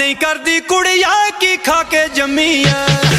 ਨਹੀਂ ਕਰਦੀ ਕੁੜੀਆਂ ਕੀ ਖਾ ਕੇ ਜੰਮੀ ਐ।